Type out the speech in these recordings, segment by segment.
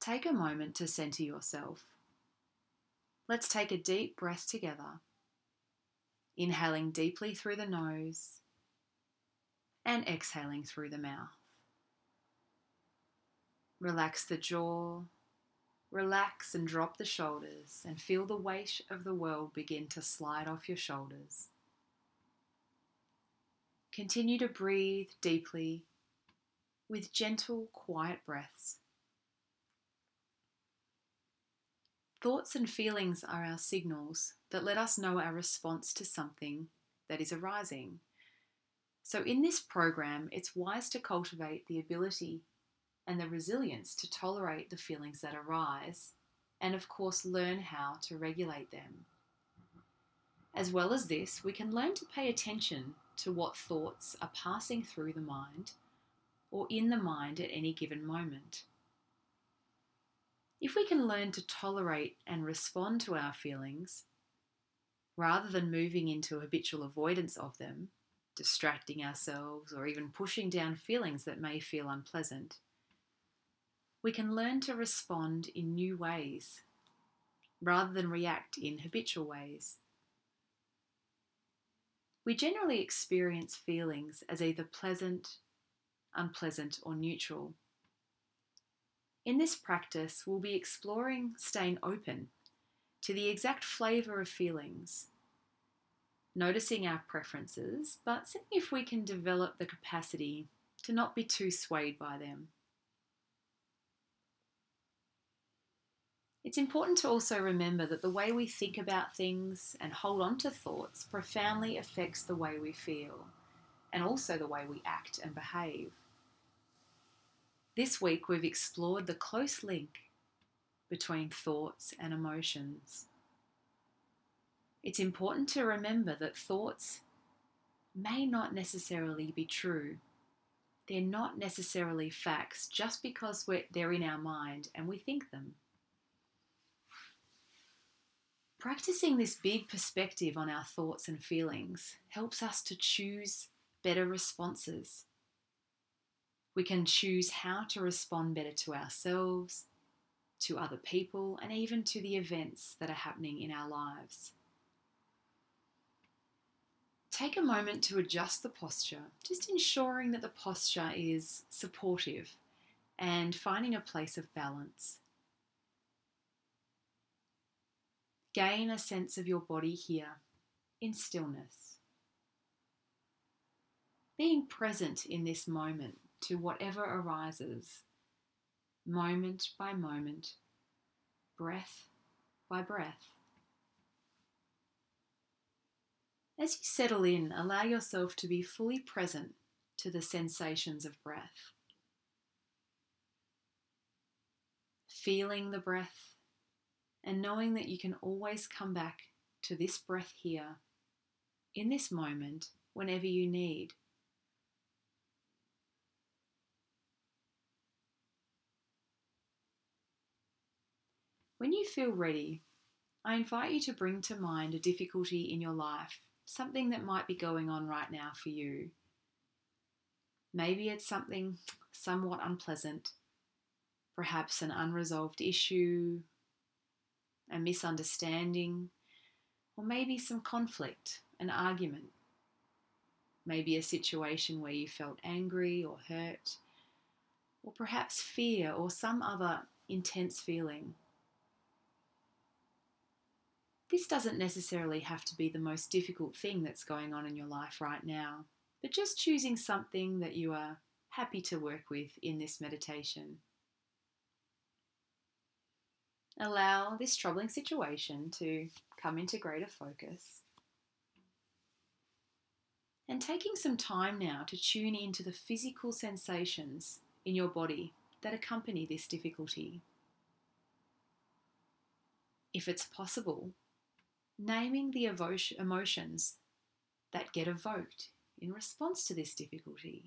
Take a moment to center yourself. Let's take a deep breath together, inhaling deeply through the nose and exhaling through the mouth. Relax the jaw, relax and drop the shoulders, and feel the weight of the world begin to slide off your shoulders. Continue to breathe deeply with gentle, quiet breaths. Thoughts and feelings are our signals that let us know our response to something that is arising. So in this program, it's wise to cultivate the ability and the resilience to tolerate the feelings that arise, and of course learn how to regulate them. As well as this, we can learn to pay attention to what thoughts are passing through the mind or in the mind at any given moment. If we can learn to tolerate and respond to our feelings, rather than moving into habitual avoidance of them, distracting ourselves, or even pushing down feelings that may feel unpleasant, we can learn to respond in new ways, rather than react in habitual ways. We generally experience feelings as either pleasant, unpleasant, or neutral. In this practice, we'll be exploring staying open to the exact flavour of feelings, noticing our preferences, but seeing if we can develop the capacity to not be too swayed by them. It's important to also remember that the way we think about things and hold on to thoughts profoundly affects the way we feel, and also the way we act and behave. This week we've explored the close link between thoughts and emotions. It's important to remember that thoughts may not necessarily be true. They're not necessarily facts just because they're in our mind and we think them. Practicing this big perspective on our thoughts and feelings helps us to choose better responses. We can choose how to respond better to ourselves, to other people, and even to the events that are happening in our lives. Take a moment to adjust the posture, just ensuring that the posture is supportive and finding a place of balance. Gain a sense of your body here in stillness. Being present in this moment to whatever arises, moment by moment, breath by breath. As you settle in, allow yourself to be fully present to the sensations of breath. Feeling the breath and knowing that you can always come back to this breath here, in this moment, whenever you need. When you feel ready, I invite you to bring to mind a difficulty in your life, something that might be going on right now for you. Maybe it's something somewhat unpleasant, perhaps an unresolved issue, a misunderstanding, or maybe some conflict, an argument. Maybe a situation where you felt angry or hurt, or perhaps fear or some other intense feeling. This doesn't necessarily have to be the most difficult thing that's going on in your life right now, but just choosing something that you are happy to work with in this meditation. Allow this troubling situation to come into greater focus. And taking some time now to tune into the physical sensations in your body that accompany this difficulty. If it's possible, naming the emotions that get evoked in response to this difficulty.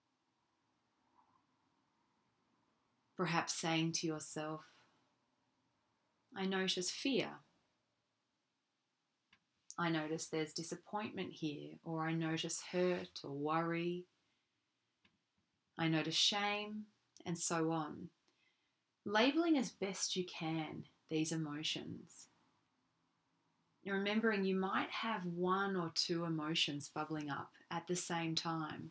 Perhaps saying to yourself, I notice fear. I notice there's disappointment here, or I notice hurt or worry. I notice shame, and so on. Labeling as best you can these emotions. Remembering you might have one or two emotions bubbling up at the same time.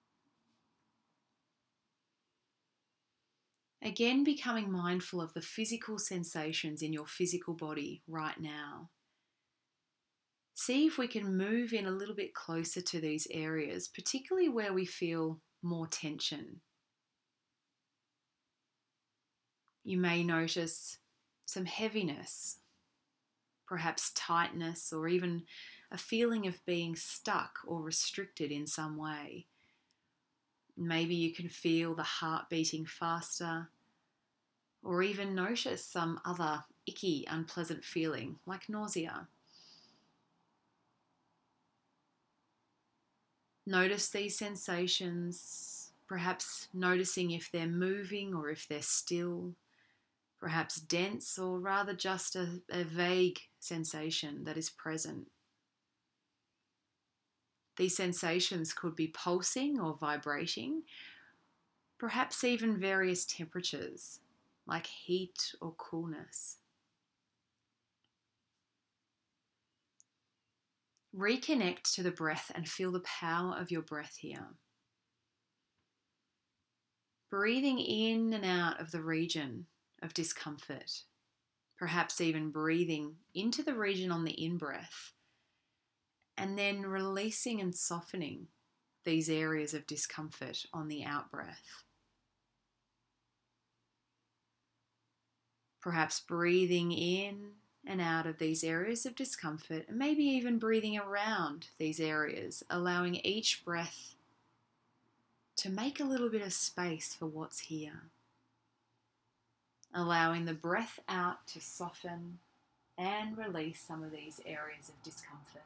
Again, becoming mindful of the physical sensations in your physical body right now. See if we can move in a little bit closer to these areas, particularly where we feel more tension. You may notice some heaviness, perhaps tightness, or even a feeling of being stuck or restricted in some way. Maybe you can feel the heart beating faster, or even notice some other icky, unpleasant feeling like nausea. Notice these sensations, perhaps noticing if they're moving or if they're still, perhaps dense or rather just a vague sensation that is present. These sensations could be pulsing or vibrating, perhaps even various temperatures like heat or coolness. Reconnect to the breath and feel the power of your breath here. Breathing in and out of the region of discomfort, perhaps even breathing into the region on the in-breath, and then releasing and softening these areas of discomfort on the out-breath. Perhaps breathing in and out of these areas of discomfort, and maybe even breathing around these areas, allowing each breath to make a little bit of space for what's here. Allowing the breath out to soften and release some of these areas of discomfort.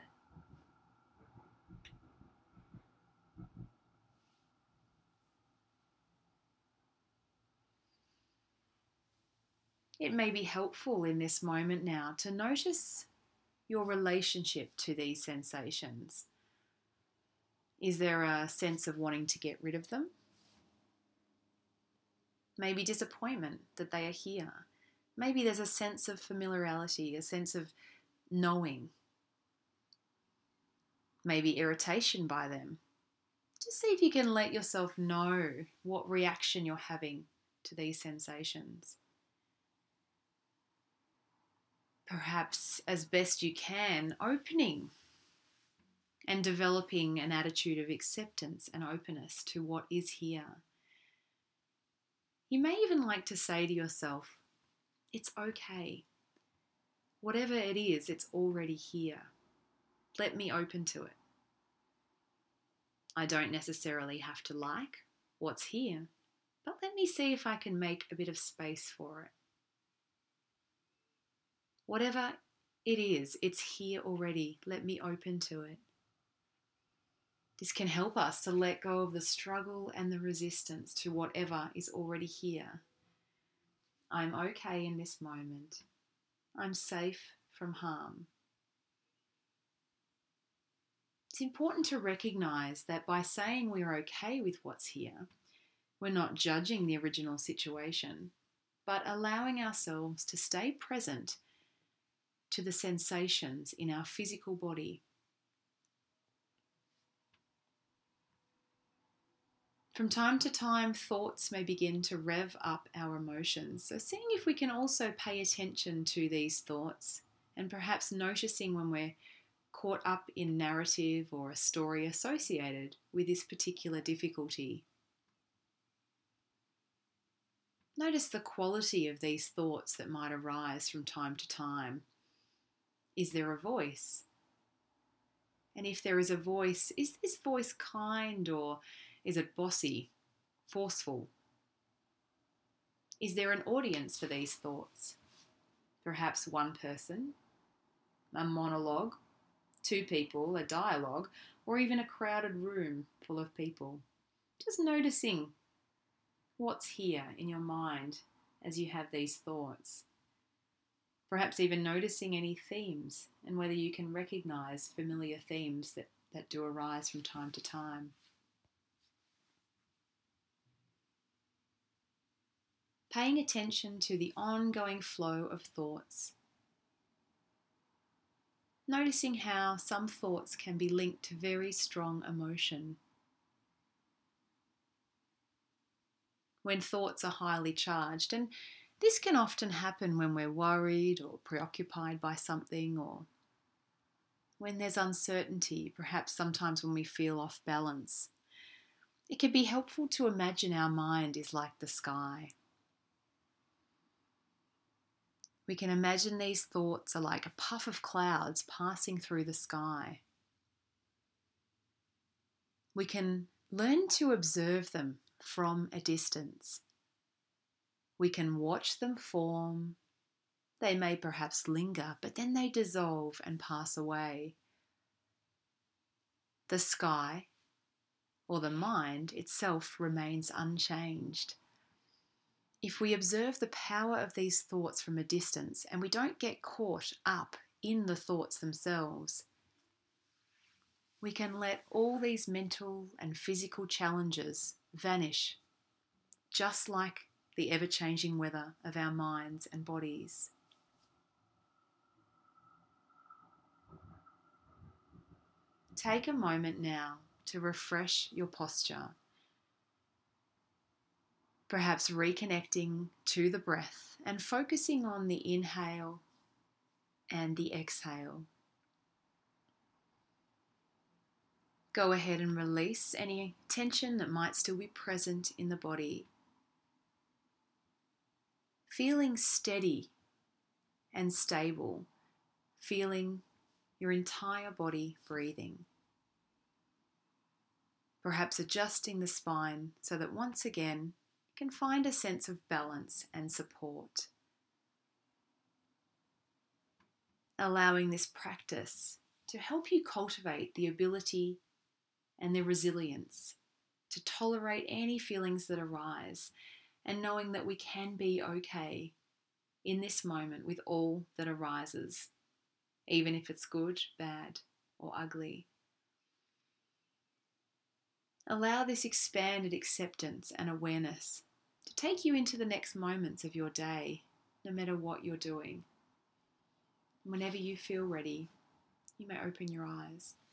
It may be helpful in this moment now to notice your relationship to these sensations. Is there a sense of wanting to get rid of them? Maybe disappointment that they are here. Maybe there's a sense of familiarity, a sense of knowing. Maybe irritation by them. Just see if you can let yourself know what reaction you're having to these sensations. Perhaps, as best you can, opening and developing an attitude of acceptance and openness to what is here. You may even like to say to yourself, it's okay. Whatever it is, it's already here. Let me open to it. I don't necessarily have to like what's here, but let me see if I can make a bit of space for it. Whatever it is, it's here already. Let me open to it. This can help us to let go of the struggle and the resistance to whatever is already here. I'm okay in this moment. I'm safe from harm. It's important to recognize that by saying we're okay with what's here, we're not judging the original situation, but allowing ourselves to stay present to the sensations in our physical body. From time to time, thoughts may begin to rev up our emotions. So seeing if we can also pay attention to these thoughts and perhaps noticing when we're caught up in narrative or a story associated with this particular difficulty. Notice the quality of these thoughts that might arise from time to time. Is there a voice? And if there is a voice, is this voice kind or is it bossy, forceful? Is there an audience for these thoughts? Perhaps one person, a monologue, two people, a dialogue, or even a crowded room full of people. Just noticing what's here in your mind as you have these thoughts. Perhaps even noticing any themes and whether you can recognize familiar themes that do arise from time to time. paying attention to the ongoing flow of thoughts. Noticing how some thoughts can be linked to very strong emotion. When thoughts are highly charged, and this can often happen when we're worried or preoccupied by something, or when there's uncertainty, perhaps sometimes when we feel off balance. It can be helpful to imagine our mind is like the sky. We can imagine these thoughts are like a puff of clouds passing through the sky. We can learn to observe them from a distance. We can watch them form. They may perhaps linger, but then they dissolve and pass away. The sky, or the mind itself, remains unchanged. If we observe the power of these thoughts from a distance and we don't get caught up in the thoughts themselves, we can let all these mental and physical challenges vanish, just like the ever-changing weather of our minds and bodies. Take a moment now to refresh your posture, perhaps reconnecting to the breath and focusing on the inhale and the exhale. Go ahead and release any tension that might still be present in the body. Feeling steady and stable, feeling your entire body breathing. Perhaps adjusting the spine so that once again you can find a sense of balance and support. Allowing this practice to help you cultivate the ability and the resilience to tolerate any feelings that arise, and knowing that we can be okay in this moment with all that arises, even if it's good, bad, or ugly. Allow this expanded acceptance and awareness to take you into the next moments of your day, no matter what you're doing. Whenever you feel ready, you may open your eyes.